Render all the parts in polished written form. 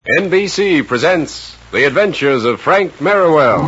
NBC presents The Adventures of Frank Merriwell.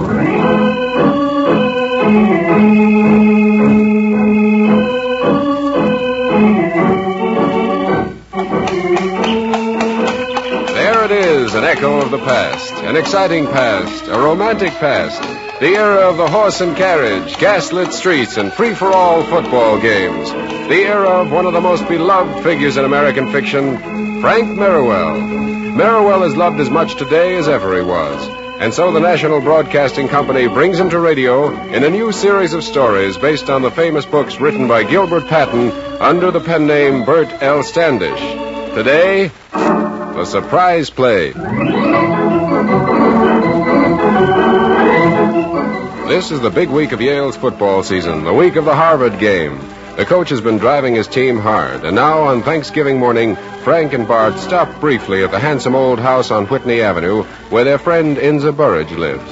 There it is, an echo of the past, an exciting past, a romantic past, the era of the horse and carriage, gaslit streets, and free-for-all football games, the era of one of the most beloved figures in American fiction, Frank Merriwell. Merriwell is loved as much today as ever he was, and so the National Broadcasting Company brings him to radio in a new series of stories based on the famous books written by Gilbert Patton under the pen name Bert L. Standish. Today, The Surprise Play. This is the big week of Yale's football season, the week of the Harvard game. The coach has been driving his team hard, and now on Thanksgiving morning, Frank and Bart stop briefly at the handsome old house on Whitney Avenue where their friend Inza Burridge lives.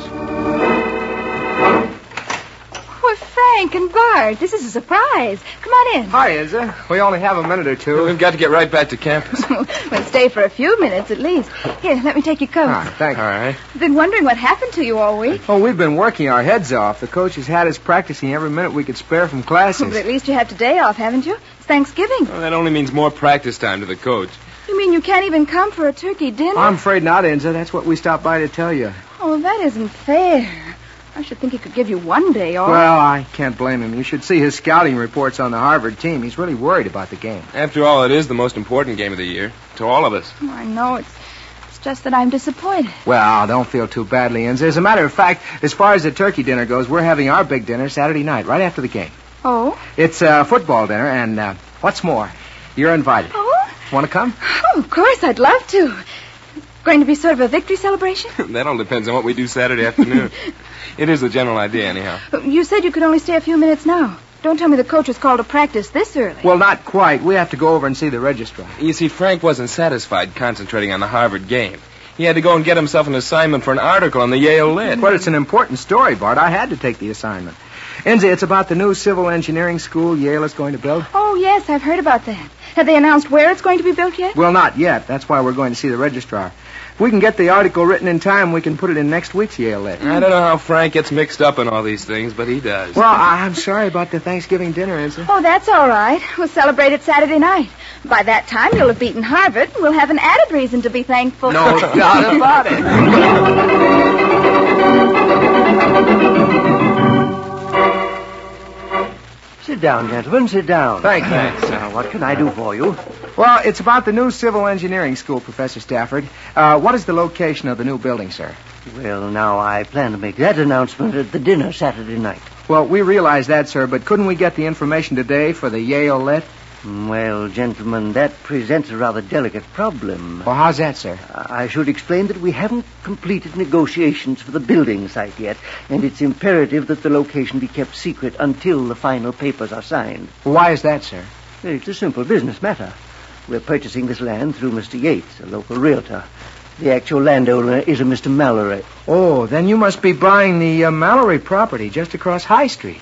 Oh, Frank and Bart, this is a surprise. Come on in. Hi, Inza. We only have a minute or two. We've got to get right back to campus. We'll stay for a few minutes at least. Here, let me take your coat. Thank you. All right. I've been wondering what happened to you all week. Oh, we've been working our heads off. The coach has had us practicing every minute we could spare from classes. But at least you have today off, haven't you? It's Thanksgiving. Well, that only means more practice time to the coach. You mean you can't even come for a turkey dinner? I'm afraid not, Inza. That's what we stopped by to tell you. Oh, that isn't fair. I should think he could give you one day off. Well, I can't blame him. You should see his scouting reports on the Harvard team. He's really worried about the game. After all, it is the most important game of the year to all of us. Oh, I know. It's just that I'm disappointed. Well, don't feel too badly, Inza. As a matter of fact, as far as the turkey dinner goes, we're having our big dinner Saturday night, right after the game. Oh? It's a football dinner, and what's more, you're invited. Oh? Want to come? Oh, of course, I'd love to. Going to be sort of a victory celebration? That all depends on what we do Saturday afternoon. It is the general idea, anyhow. You said you could only stay a few minutes now. Don't tell me the coach was called to practice this early. Well, not quite. We have to go over and see the registrar. You see, Frank wasn't satisfied concentrating on the Harvard game. He had to go and get himself an assignment for an article on the Yale Lit. But it's an important story, Bart. I had to take the assignment. Inza, it's about the new civil engineering school Yale is going to build. Oh, yes, I've heard about that. Have they announced where it's going to be built yet? Well, not yet. That's why we're going to see the registrar. If we can get the article written in time, we can put it in next week's Yale Lit. I don't know how Frank gets mixed up in all these things, but he does. Well, I'm sorry about the Thanksgiving dinner, Inza. Oh, that's all right. We'll celebrate it Saturday night. By that time, you'll have beaten Harvard, and we'll have an added reason to be thankful. No doubt about it. Sit down, gentlemen, sit down. Thank you. Now, what can I do for you? Well, it's about the new civil engineering school, Professor Stafford. What is the location of the new building, sir? Well, now, I plan to make that announcement at the dinner Saturday night. Well, we realize that, sir, but couldn't we get the information today for the Yale Lit? Well, gentlemen, that presents a rather delicate problem. Well, how's that, sir? I should explain that we haven't completed negotiations for the building site yet, and it's imperative that the location be kept secret until the final papers are signed. Why is that, sir? It's a simple business matter. We're purchasing this land through Mr. Yates, a local realtor. The actual landowner is a Mr. Mallory. Oh, then you must be buying the Mallory property just across High Street.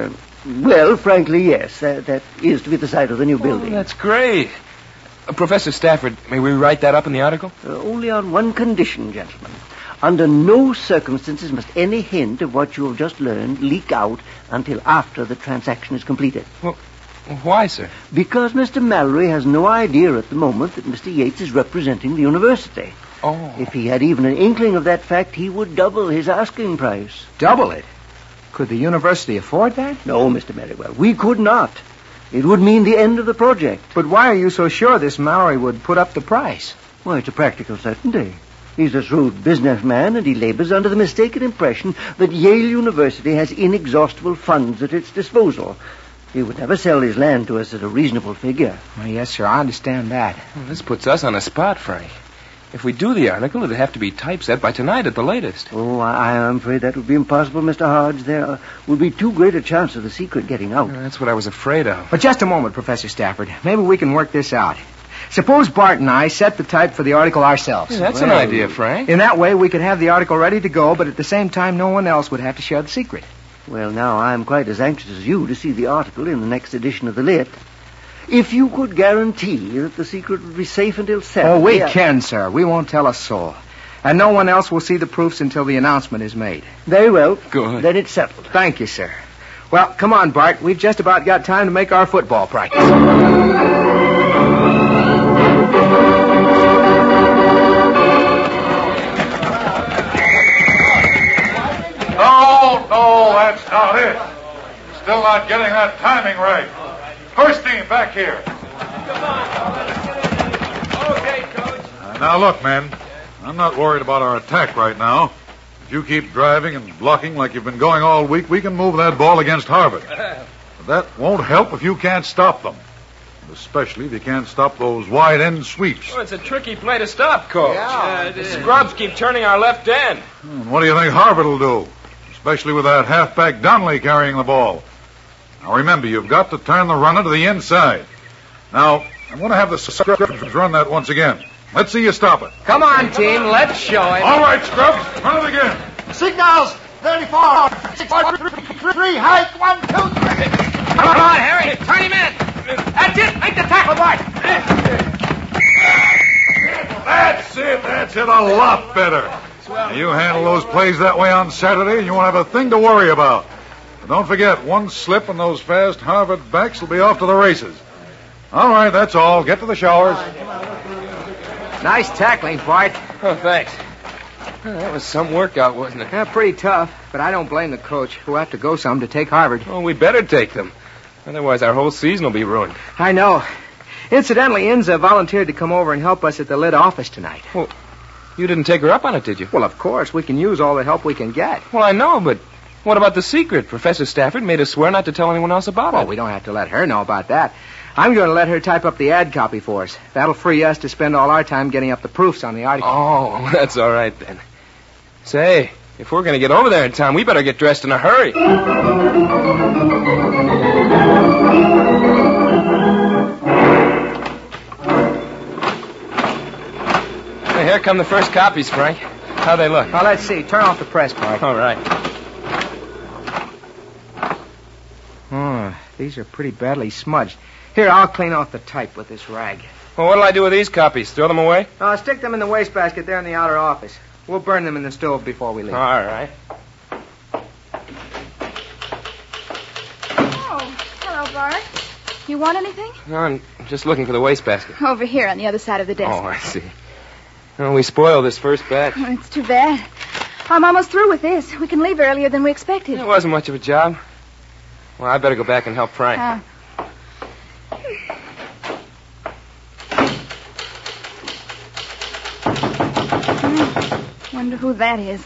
Well, frankly, yes. That is to be the site of the new building. That's great. Professor Stafford, may we write that up in the article? Only on one condition, gentlemen. Under no circumstances must any hint of what you have just learned leak out until after the transaction is completed. Well, why, sir? Because Mr. Mallory has no idea at the moment that Mr. Yates is representing the university. Oh. If he had even an inkling of that fact, he would double his asking price. Double it? Could the university afford that? No, Mr. Merriwell, we could not. It would mean the end of the project. But why are you so sure this Mallory would put up the price? Why, it's a practical certainty. He's a shrewd businessman, and he labors under the mistaken impression that Yale University has inexhaustible funds at its disposal. He would never sell his land to us at a reasonable figure. Well, yes, sir, I understand that. Well, this puts us on a spot, Frank. If we do the article, it'd have to be typeset by tonight at the latest. Oh, I am afraid that would be impossible, Mr. Hodge. There would be too great a chance of the secret getting out. That's what I was afraid of. But just a moment, Professor Stafford. Maybe we can work this out. Suppose Bart and I set the type for the article ourselves. Yeah, that's an idea, Frank. In that way, we could have the article ready to go, but at the same time, no one else would have to share the secret. Well, now, I'm quite as anxious as you to see the article in the next edition of the Lit. If you could guarantee that the secret would be safe until Saturday... Oh, we can, sir. We won't tell a soul. And no one else will see the proofs until the announcement is made. Very well. Good. Then it's settled. Thank you, sir. Well, come on, Bart. We've just about got time to make our football practice. No, that's not it. Still not getting that timing right. First team, back here. Okay, Coach. Now, look, men. I'm not worried about our attack right now. If you keep driving and blocking like you've been going all week, we can move that ball against Harvard. But that won't help if you can't stop them. Especially if you can't stop those wide end sweeps. Well, it's a tricky play to stop, Coach. The scrubs keep turning our left end. And what do you think Harvard will do? Especially with that halfback Donnelly carrying the ball. Now remember, you've got to turn the runner to the inside. Now, I'm going to have the scrubs run that once again. Let's see you stop it. Come on, team. Let's show him. All right, scrubs, run it again. Signals, 34, 3, hike, 1, 2, 3. Come on, Harry. Turn him in. That's it. Make the tackle, Bart. That's it. That's it. A lot better. Now, you handle those plays that way on Saturday, and you won't have a thing to worry about. But don't forget, one slip and those fast Harvard backs will be off to the races. All right, that's all. Get to the showers. Nice tackling, Bart. Oh, thanks. Well, that was some workout, wasn't it? Yeah, pretty tough, but I don't blame the coach. We'll have to go some to take Harvard. Oh, we better take them. Otherwise, our whole season will be ruined. I know. Incidentally, Inza volunteered to come over and help us at the Lit office tonight. Well, you didn't take her up on it, did you? Well, of course. We can use all the help we can get. Well, I know, but what about the secret? Professor Stafford made us swear not to tell anyone else about Oh, it. we don't have to let her know about that. I'm going to let her type up the ad copy for us. That'll free us to spend all our time getting up the proofs on the article. Oh, that's all right, then. Say, if we're going to get over there in time, we better get dressed in a hurry. Hey, here come the first copies, Frank. How they look? Well, let's see. Turn off the press, Bart. All right. Oh, these are pretty badly smudged. Here, I'll clean off the type with this rag. Well, what'll I do with these copies? Throw them away? Stick them in the wastebasket there in the outer office. We'll burn them in the stove before we leave. All right. Oh, hello, Bart. You want anything? No, I'm just looking for the wastebasket. Over here on the other side of the desk. Oh, I see. Well, we spoiled this first batch. Oh, it's too bad. I'm almost through with this. We can leave earlier than we expected. It wasn't much of a job. Well, I better go back and help Frank. Wonder who that is.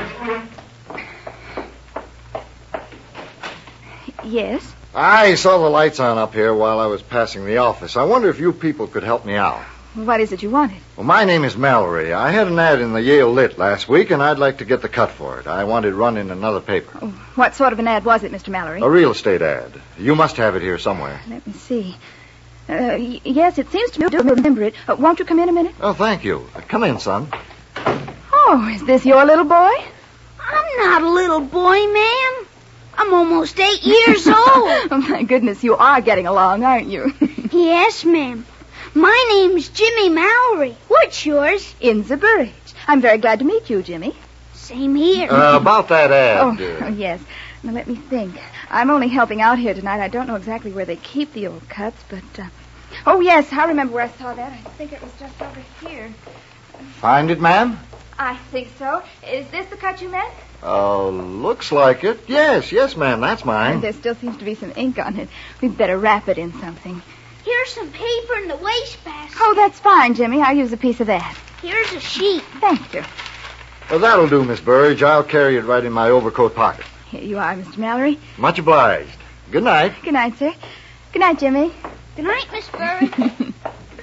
Yes? I saw the lights on up here while I was passing the office. I wonder if you people could help me out. What is it you wanted? Well, my name is Mallory. I had an ad in the Yale Lit last week, and I'd like to get the cut for it. I want it run in another paper. Oh, what sort of an ad was it, Mr. Mallory? A real estate ad. You must have it here somewhere. Let me see. Yes, it seems to me to remember it. Won't you come in a minute? Oh, thank you. Come in, son. Oh, is this your little boy? I'm not a little boy, ma'am. I'm almost 8 years old. Oh, my goodness, you are getting along, aren't you? Yes, ma'am. My name's Jimmy Mallory. What's yours? Inza Burridge. I'm very glad to meet you, Jimmy. Same here. About that ad. Oh, yes. Now, let me think. I'm only helping out here tonight. I don't know exactly where they keep the old cuts, but... Oh, yes, I remember where I saw that. I think it was just over here. Find it, ma'am? I think so. Is this the cut you meant? Looks like it. Yes, ma'am, that's mine. There still seems to be some ink on it. We'd better wrap it in something. Here's some paper in the wastebasket. Oh, that's fine, Jimmy. I'll use a piece of that. Here's a sheet. Thank you. Well, that'll do, Miss Burridge. I'll carry it right in my overcoat pocket. Here you are, Mr. Mallory. Much obliged. Good night. Good night, sir. Good night, Jimmy. Good night, Miss Burridge.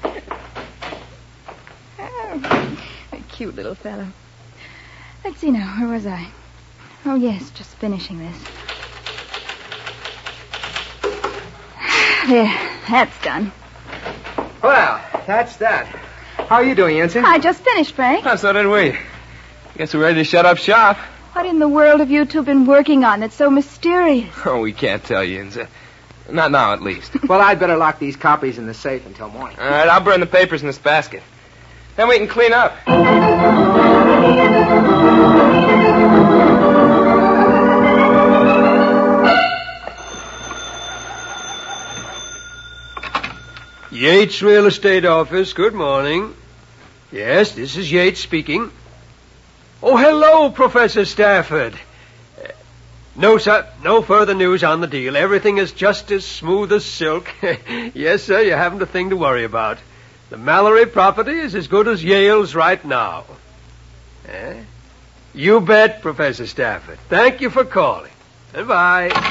Oh, a cute little fellow. Let's see now. Where was I? Oh, yes, just finishing this. There, that's done. Well, that's that. How are you doing, Ensign? I just finished, Frank. Oh, so did we. Guess we're ready to shut up shop. What in the world have you two been working on that's so mysterious? Oh, we can't tell you, Inza. Not now, at least. Well, I'd better lock these copies in the safe until morning. All right, I'll burn the papers in this basket. Then we can clean up. Yates Real Estate Office, good morning. Yes, this is Yates speaking. Oh, hello, Professor Stafford. No, sir, no further news on the deal. Everything is just as smooth as silk. Yes, sir, you haven't a thing to worry about. The Mallory property is as good as Yale's right now. Eh? You bet, Professor Stafford. Thank you for calling. Goodbye.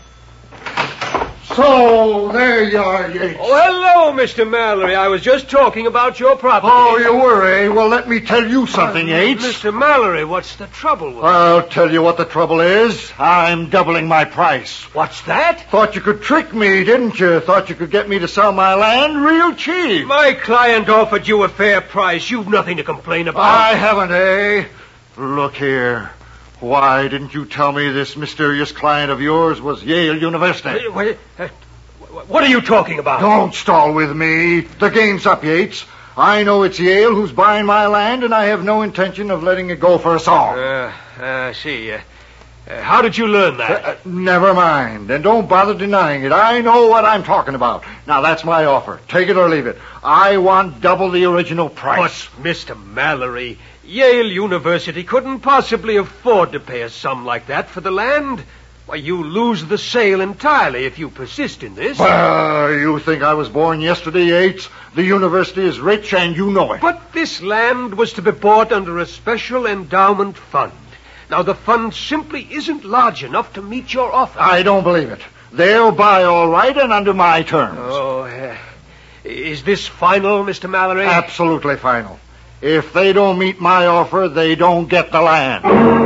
So, there you are, Yates. Oh, hello, Mr. Mallory. I was just talking about your property. Oh, you were, eh? Well, let me tell you something, Yates. Mr. Mallory, what's the trouble with I'll tell you what the trouble is. I'm doubling my price. What's that? Thought you could trick me, didn't you? Thought you could get me to sell my land real cheap. My client offered you a fair price. You've nothing to complain about. I haven't, eh? Look here. Why didn't you tell me this mysterious client of yours was Yale University? What are you talking about? Don't stall with me. The game's up, Yates. I know it's Yale who's buying my land, and I have no intention of letting it go for a song. See. How did you learn that? Never mind, and don't bother denying it. I know what I'm talking about. Now, that's my offer. Take it or leave it. I want double the original price. But, Mr. Mallory, Yale University couldn't possibly afford to pay a sum like that for the land. Why, you lose the sale entirely if you persist in this. You think I was born yesterday, Yates? The university is rich, and you know it. But this land was to be bought under a special endowment fund. Now, the fund simply isn't large enough to meet your offer. I don't believe it. They'll buy all right and under my terms. Oh, is this final, Mr. Mallory? Absolutely final. If they don't meet my offer, they don't get the land.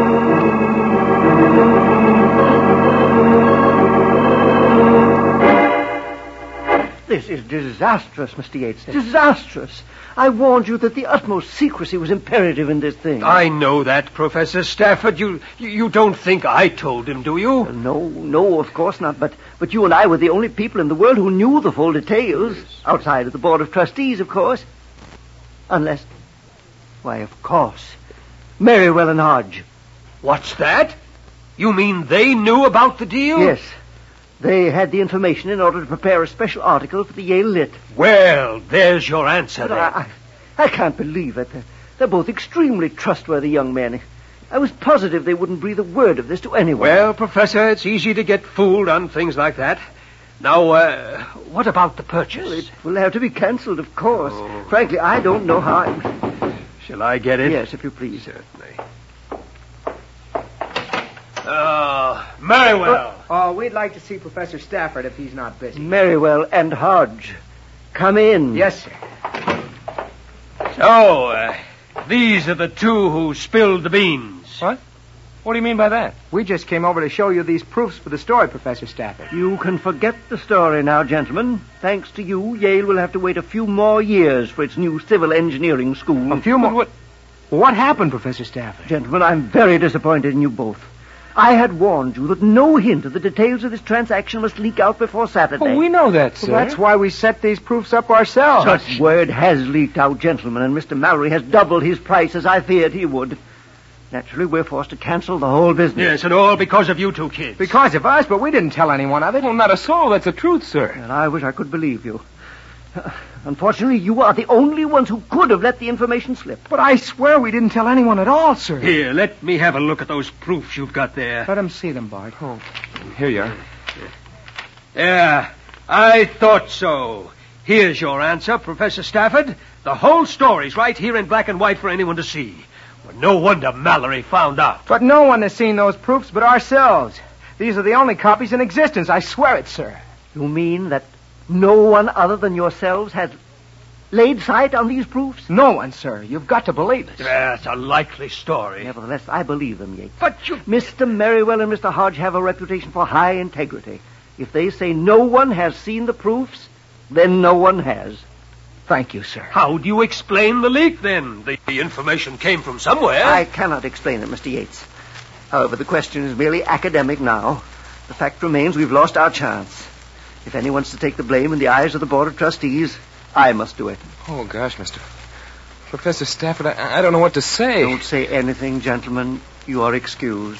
This is disastrous, Mr. Yates. Disastrous. I warned you that the utmost secrecy was imperative in this thing. I know that, Professor Stafford. You don't think I told him, do you? No, of course not. But you and I were the only people in the world who knew the full details. Outside of the Board of Trustees, of course. Unless... Why, of course. Merriwell and Hodge. What's that? You mean they knew about the deal? Yes. They had the information in order to prepare a special article for the Yale Lit. Well, there's your answer, then. I can't believe it. They're both extremely trustworthy young men. I was positive they wouldn't breathe a word of this to anyone. Well, Professor, it's easy to get fooled on things like that. Now, what about the purchase? Well, it will have to be cancelled, of course. Oh. Frankly, I don't know how Shall I get it? Yes, if you please. Certainly. Merriwell. We'd like to see Professor Stafford if he's not busy. Merriwell and Hodge. Come in. Yes, sir. So, these are the two who spilled the beans. What? What do you mean by that? We just came over to show you these proofs for the story, Professor Stafford. You can forget the story now, gentlemen. Thanks to you, Yale will have to wait a few more years for its new civil engineering school. A few more? What happened, Professor Stafford? Gentlemen, I'm very disappointed in you both. I had warned you that no hint of the details of this transaction must leak out before Saturday. Oh, we know that, sir. Well, that's why we set these proofs up ourselves. Such word has leaked out, gentlemen, and Mr. Mallory has doubled his price as I feared he would. Naturally, we're forced to cancel the whole business. Yes, and all because of you two kids. Because of us, but we didn't tell anyone of it. Well, not a soul. That's the truth, sir. And I wish I could believe you. Unfortunately, you are the only ones who could have let the information slip. But I swear we didn't tell anyone at all, sir. Here, let me have a look at those proofs you've got there. Let him see them, Bart. Oh, here you are. Yeah, I thought so. Here's your answer, Professor Stafford. The whole story's right here in black and white for anyone to see. Well, no wonder Mallory found out. But no one has seen those proofs but ourselves. These are the only copies in existence. I swear it, sir. You mean that no one other than yourselves has laid sight on these proofs? No one, sir. You've got to believe us. That's a likely story. Nevertheless, I believe them, Yates. But you... Mr. Merriwell and Mr. Hodge have a reputation for high integrity. If they say no one has seen the proofs, then no one has. Thank you, sir. How do you explain the leak, then? The information came from somewhere. I cannot explain it, Mr. Yates. However, the question is merely academic now. The fact remains we've lost our chance. If anyone's to take the blame in the eyes of the Board of Trustees, I must do it. Oh, gosh, Mr. Professor Stafford, I don't know what to say. Don't say anything, gentlemen. You are excused.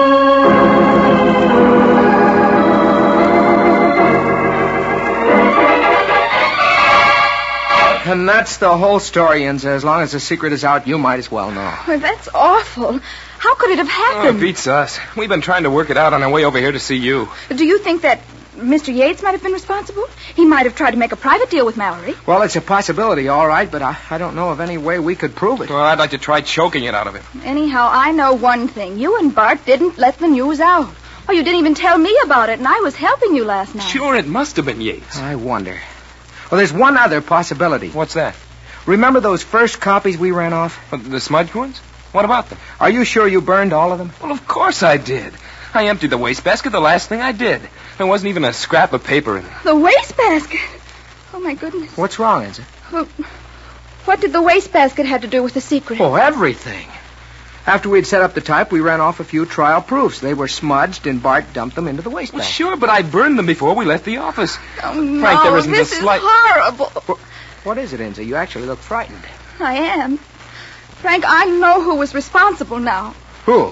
And that's the whole story, Inza. As long as the secret is out, you might as well know. Well, that's awful. How could it have Oh, happened? it beats us. We've been trying to work it out on our way over here to see you. Do you think that Mr. Yates might have been responsible? He might have tried to make a private deal with Mallory. Well, it's a possibility, all right, but I don't know of any way we could prove it. Well, I'd like to try choking it out of him. Anyhow, I know one thing. You and Bart didn't let the news out. Oh, you didn't even tell me about it, and I was helping you last night. Sure, it must have been Yates. I wonder. Well, there's one other possibility. What's that? Remember those first copies we ran off? The smudged ones? What about them? Are you sure you burned all of them? Well, of course I did. I emptied the wastebasket the last thing I did. There wasn't even a scrap of paper in it. The wastebasket? Oh, my goodness. What's wrong, Inza? Well, what did the wastebasket have to do with the secret? Oh, everything. After we'd set up the type, we ran off a few trial proofs. They were smudged, and Bart dumped them into the wastebasket. Well, sure, but I burned them before we left the office. Oh, no, Frank, there isn't this the slight... is horrible. What is it, Inza? You actually look frightened. I am. Frank, I know who was responsible now. Who?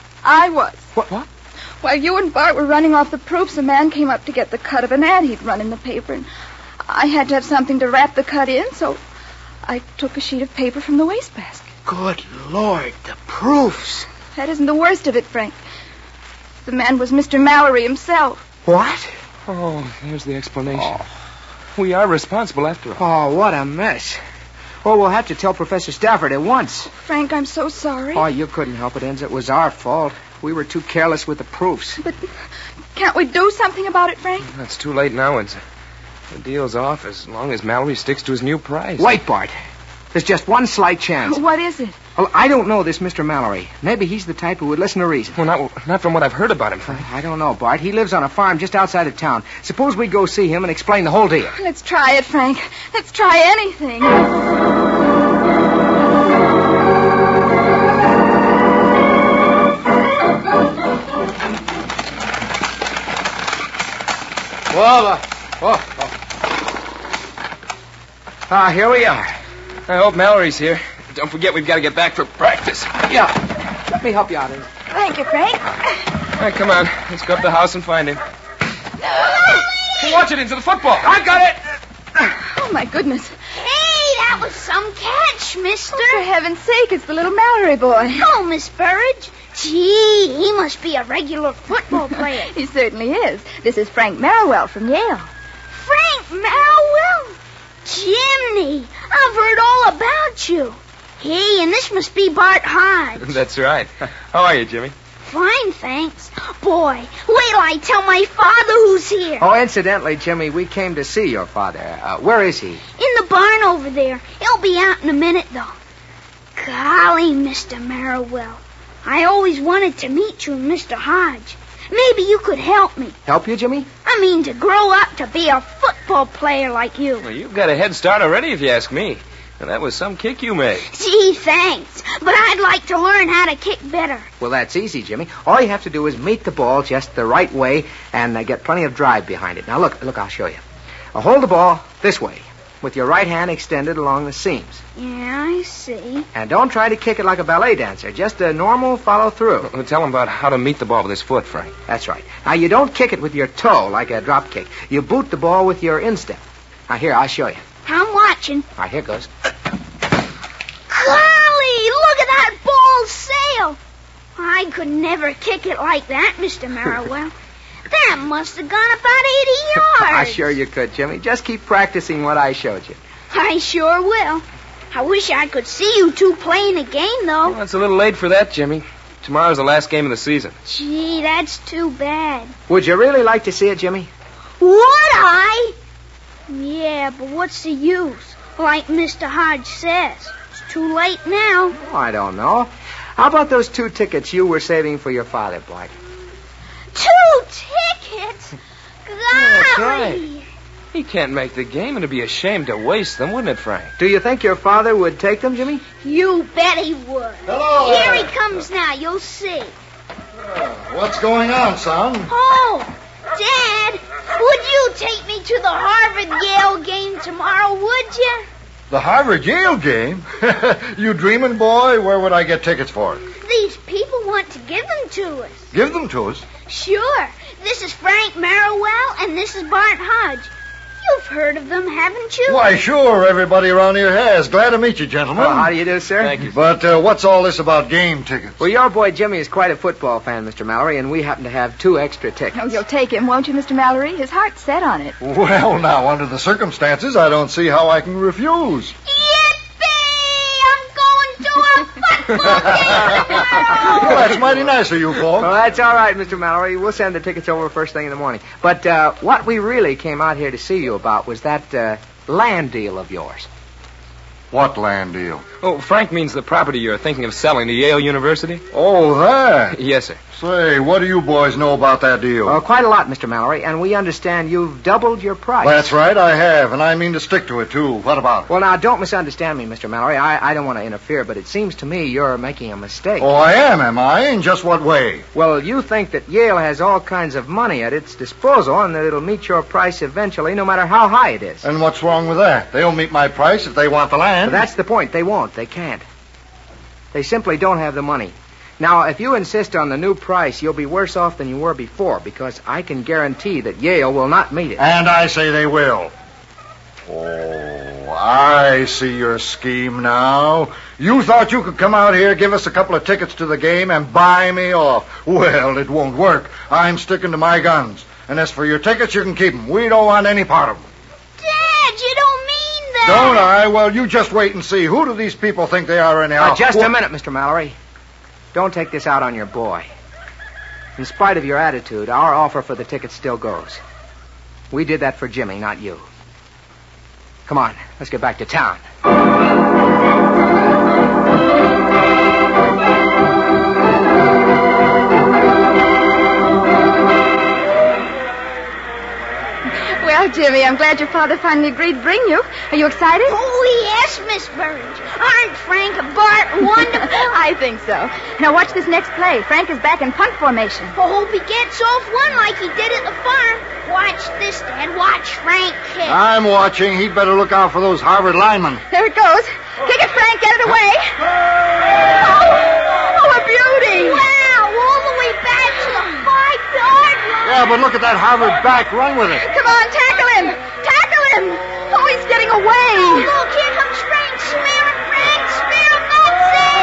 I was. What? While you and Bart were running off the proofs, a man came up to get the cut of an ad he'd run in the paper, and I had to have something to wrap the cut in, so I took a sheet of paper from the wastebasket. Good Lord, the proofs. That isn't the worst of it, Frank. The man was Mr. Mallory himself. What? Oh, there's the explanation. Oh. We are responsible after all. Oh, what a mess. Well, we'll have to tell Professor Stafford at once. Frank, I'm so sorry. Oh, you couldn't help it, Inza. It was our fault. We were too careless with the proofs. But can't we do something about it, Frank? It's too late now, Inza. The deal's off as long as Mallory sticks to his new price. Wait, Bart. There's just one slight chance. What is it? Well, I don't know this Mr. Mallory. Maybe he's the type who would listen to reason. Well, not from what I've heard about him, Frank. I don't know, Bart. He lives on a farm just outside of town. Suppose we go see him and explain the whole deal. Let's try it, Frank. Let's try anything. Here we are. I hope Mallory's here. Don't forget we've got to get back for practice. Yeah. Let me help you out. Thank you, Frank. All right, come on. Let's go up the house and find him. Watch it into the football. I got it. Oh, my goodness. Hey, that was some catch, mister. Oh, for heaven's sake, it's the little Mallory boy. Oh, Miss Burridge. Gee, he must be a regular football player. He certainly is. This is Frank Merriwell from Yale. Frank Merriwell? Jimmy, I've heard all about you. Hey, and this must be Bart Hodge. That's right. How are you, Jimmy? Fine, thanks. Boy, wait till I tell my father who's here. Oh, incidentally, Jimmy, we came to see your father. Where is he? In the barn over there. He'll be out in a minute, though. Golly, Mr. Merriwell. I always wanted to meet you and Mr. Hodge. Maybe you could help me. Help you, Jimmy? I mean, to grow up to be a football player like you. Well, you've got a head start already, if you ask me. And that was some kick you made. Gee, thanks. But I'd like to learn how to kick better. Well, that's easy, Jimmy. All you have to do is meet the ball just the right way and get plenty of drive behind it. Now, look, I'll show you. Hold the ball this way, with your right hand extended along the seams. Yeah, I see. And don't try to kick it like a ballet dancer. Just a normal follow-through. Well, tell him about how to meet the ball with his foot, Frank. That's right. Now, you don't kick it with your toe like a drop kick. You boot the ball with your instep. Now, here, I'll show you. I'm watching. All right, here goes. Golly, look at that ball sail. I could never kick it like that, Mr. Merriwell. That must have gone about 80 yards. Sure you could, Jimmy. Just keep practicing what I showed you. I sure will. I wish I could see you two playing a game, though. Well, it's a little late for that, Jimmy. Tomorrow's the last game of the season. Gee, that's too bad. Would you really like to see it, Jimmy? Would I? Yeah, but what's the use? Like Mr. Hodge says. It's too late now. Oh, I don't know. How about those 2 tickets you were saving for your father, Bart? 2 tickets? Golly. That's right. He can't make the game, and it'd be a shame to waste them, wouldn't it, Frank? Do you think your father would take them, Jimmy? You bet he would. Hello Here there. he comes now, you'll see. What's going on, son? Oh, Dad, Would you take me to the Harvard-Yale game tomorrow, would you? The Harvard-Yale game? You dreaming, boy? Where would I get tickets for it? These people want to give them to us. Give them to us? Sure. This is Frank Merriwell, and this is Bart Hodge. You've heard of them, haven't you? Why, sure. Everybody around here has. Glad to meet you, gentlemen. Well, how do you do, sir? Thank you. But what's all this about game tickets? Well, your boy Jimmy is quite a football fan, Mr. Mallory, and we happen to have 2 extra tickets. Oh, you'll take him, won't you, Mr. Mallory? His heart's set on it. Well, now, under the circumstances, I don't see how I can refuse. Yippee! I'm going to a football game tomorrow! Well, that's mighty nice of you, folks. Well, that's all right, Mr. Mallory. We'll send the tickets over first thing in the morning. But what we really came out here to see you about was that land deal of yours. What land deal? Oh, Frank means the property you're thinking of selling to Yale University? Oh, that. Yes, sir. Say, what do you boys know about that deal? Well, quite a lot, Mr. Mallory, and we understand you've doubled your price. That's right, I have, and I mean to stick to it, too. What about it? Well, now, don't misunderstand me, Mr. Mallory. I don't want to interfere, but it seems to me you're making a mistake. Oh, I am I? In just what way? Well, you think that Yale has all kinds of money at its disposal and that it'll meet your price eventually, no matter how high it is. And what's wrong with that? They'll meet my price if they want the land. But that's the point. They won't. They can't. They simply don't have the money. Now, if you insist on the new price, you'll be worse off than you were before, because I can guarantee that Yale will not meet it. And I say they will. Oh, I see your scheme now. You thought you could come out here, give us a couple of tickets to the game, and buy me off. Well, it won't work. I'm sticking to my guns. And as for your tickets, you can keep them. We don't want any part of them. Dad, you don't mean that. Don't I? Well, you just wait and see. Who do these people think they are anyhow? Just a minute, Mr. Mallory. Don't take this out on your boy. In spite of your attitude, our offer for the tickets still goes. We did that for Jimmy, not you. Come on, let's get back to town. Well, Jimmy, I'm glad your father finally agreed to bring you. Are you excited? Oh, yes, Miss Burge. Aren't Frank and Bart wonderful? I think so. Now watch this next play. Frank is back in punt formation. I hope he gets off one like he did at the farm. Watch this, Dad. Watch Frank kick. I'm watching. He'd better look out for those Harvard linemen. There it goes. Kick it, Frank. Get it away. Oh, a beauty. Wow, all the way back to the 5-yard line. Yeah, but look at that Harvard back. Run with it. Come on, tackle him. Tackle him. Oh, he's getting away. Oh, look, here comes Frank. Smear him, Frank. Smear him. That's it.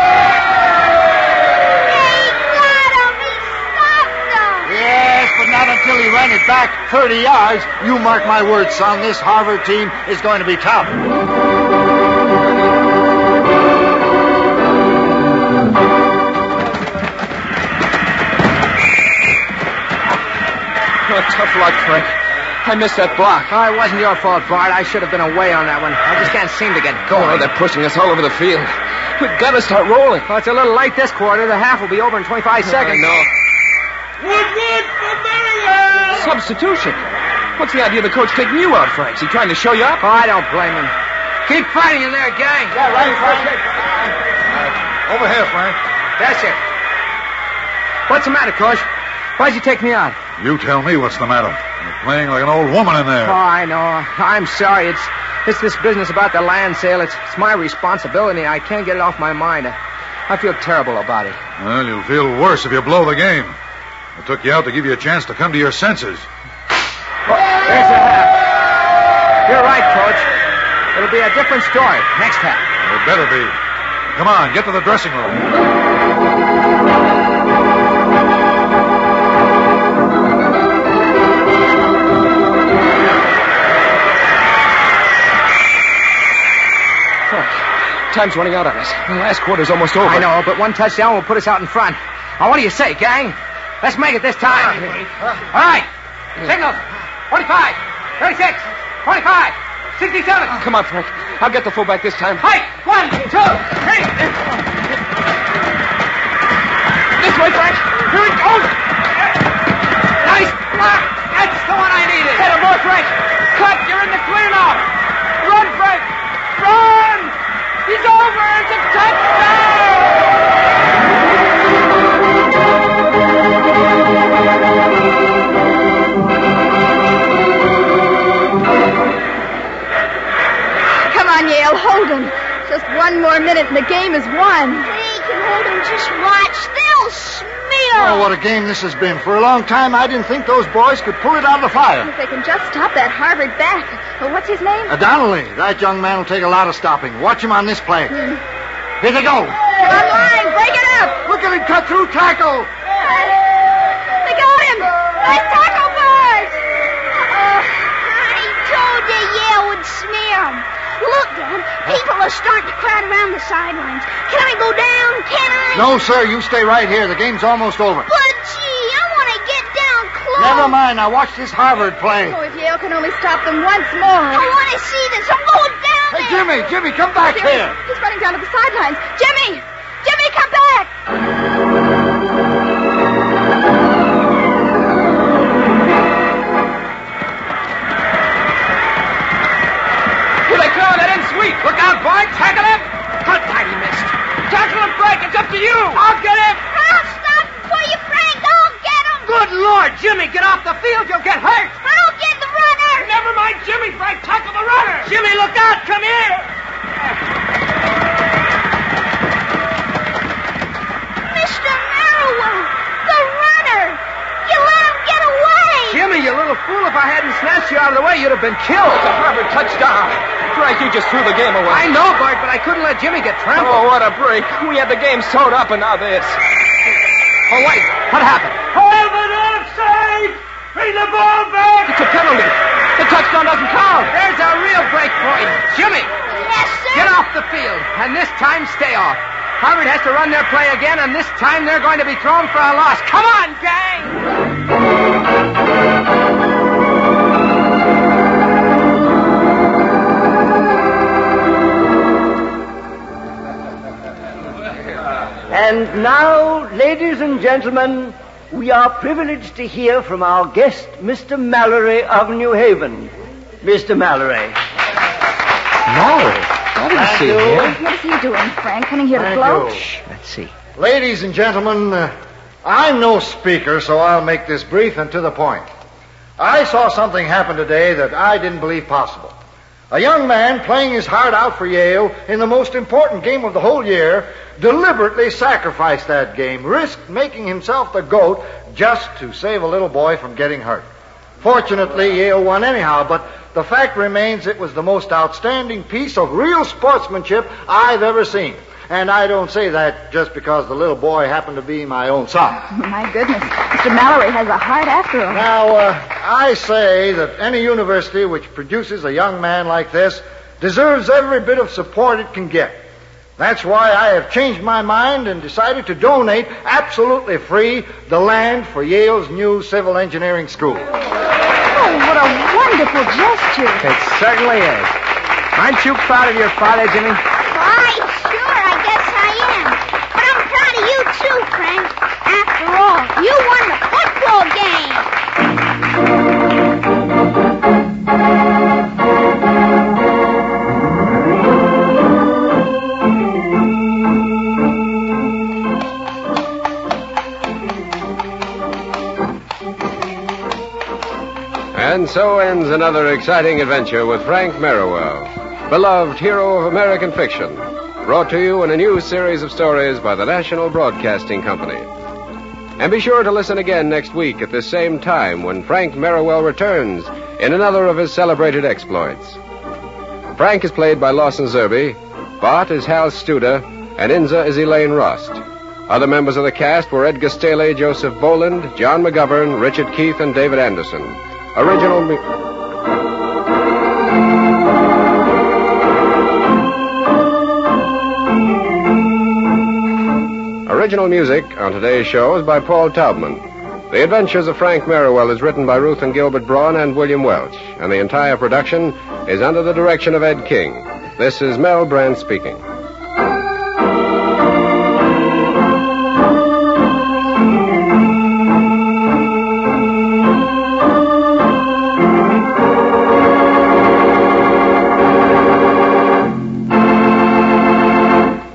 He got him. He stopped him. Yes, but not until he ran it back 30 yards. You mark my words, son. This Harvard team is going to be tough. Oh, tough luck, Frank. I missed that block. Oh, it wasn't your fault, Bart. I should have been away on that one. I just can't seem to get going. Oh, they're pushing us all over the field. We've got to start rolling. Well, it's a little late this quarter. The half will be over in 25 seconds. I know. Woodward for Merriwell! Substitution. What's the idea of the coach taking you out, Frank? Is he trying to show you up? Oh, I don't blame him. Keep fighting in there, gang. Yeah, right, Frank. Over here, Frank. That's it. What's the matter, Coach? Why'd you take me out? You tell me what's the matter. You're playing like an old woman in there. Oh, I know. I'm sorry. It's this business about the land sale. It's my responsibility. I can't get it off my mind. I feel terrible about it. Well, you'll feel worse if you blow the game. I took you out to give you a chance to come to your senses. Oh, there's the half. You're right, Coach. It'll be a different story next half. It better be. Come on, get to the dressing room. Time's running out on us. The last quarter's almost over. I know, but one touchdown will put us out in front. Now, what do you say, gang? Let's make it this time. All right. Signals. 45, 36, 25, 67. Come on, Frank. I'll get the fullback this time. Hike. 1, 2, 3. This way, Frank. Here it goes. Nice block. That's the one I needed. Get him more, Frank. Cut. You're in the clear now. Run, Frank. Run. He's over. It's a touchdown. one more minute and the game is won. They can hold them. Just watch. They'll smear. Oh, what a game this has been. For a long time, I didn't think those boys could pull it out of the fire. If they can just stop that Harvard back. What's his name? Donnelly. That young man will take a lot of stopping. Watch him on this play. Here they go. Get on line. Break it up. Look at him cut through tackle. They got him. Nice tackle, boys. I told you Yale would smear them. Look, Dad. People are starting to crowd around the sidelines. Can I go down? Can I? No, sir. You stay right here. The game's almost over. But, gee, I want to get down close. Never mind. Now watch this Harvard play. Oh, if Yale can only stop them once more. I want to see this. I'm going down Hey, there. Jimmy, come back here. He's running down to the sidelines. Jimmy, come back. Here they come. That end sweep. Look out, boy. Tackle him. How tight he missed. Tackle him, Frank. It's up to you. I'll get him. I'll stop for you, Frank. I'll get him. Good Lord, Jimmy, get off the field. You'll get hurt. I'll get the runner. Never mind Jimmy, Frank. Tackle the runner. Jimmy, look out. Come here. Mr. Merriwell, the runner. You let him get away. Jimmy, you little fool. If I hadn't snatched you out of the way, you'd have been killed. It's a Harvard touchdown. Frank, you just threw the game away. I know, Bart, but I couldn't let Jimmy get trampled. Oh, what a break. We had the game sewed up, and now this. Oh, wait. What happened? Harvard offside. Bring the ball back. It's a penalty. The touchdown doesn't count. There's a real break for you. Jimmy, Yes, sir. get off the field, and this time stay off. Harvard has to run their play again, and this time they're going to be thrown for a loss. Come on, gang! And now, ladies and gentlemen, we are privileged to hear from our guest, Mr. Mallory of New Haven. Mr. Mallory. Mallory? I didn't see him. What is he doing, Frank? Coming here to Thank blow? you. Let's see. Ladies and gentlemen, I'm no speaker, so I'll make this brief and to the point. I saw something happen today that I didn't believe possible. A young man playing his heart out for Yale in the most important game of the whole year deliberately sacrificed that game, risked making himself the GOAT just to save a little boy from getting hurt. Fortunately, Yale won anyhow, but the fact remains it was the most outstanding piece of real sportsmanship I've ever seen. And I don't say that just because the little boy happened to be my own son. My goodness. Mr. Mallory has a heart after all. Now, I say that any university which produces a young man like this deserves every bit of support it can get. That's why I have changed my mind and decided to donate absolutely free the land for Yale's new civil engineering school. Oh, what a wonderful gesture. It certainly is. Aren't you proud of your father, Jimmy? Why, sure, I guess I am. But I'm proud of you, too, Frank. After all, you won the football game. And so ends another exciting adventure with Frank Merriwell, beloved hero of American fiction, brought to you in a new series of stories by the National Broadcasting Company. And be sure to listen again next week at this same time when Frank Merriwell returns in another of his celebrated exploits. Frank is played by Lawson Zerbe, Bart is Hal Studer, and Inza is Elaine Rust. Other members of the cast were Edgar Staley, Joseph Boland, John McGovern, Richard Keith, and David Anderson. Original music on today's show is by Paul Taubman. The Adventures of Frank Merriwell is written by Ruth and Gilbert Braun and William Welch, and the entire production is under the direction of Ed King. This is Mel Brand speaking.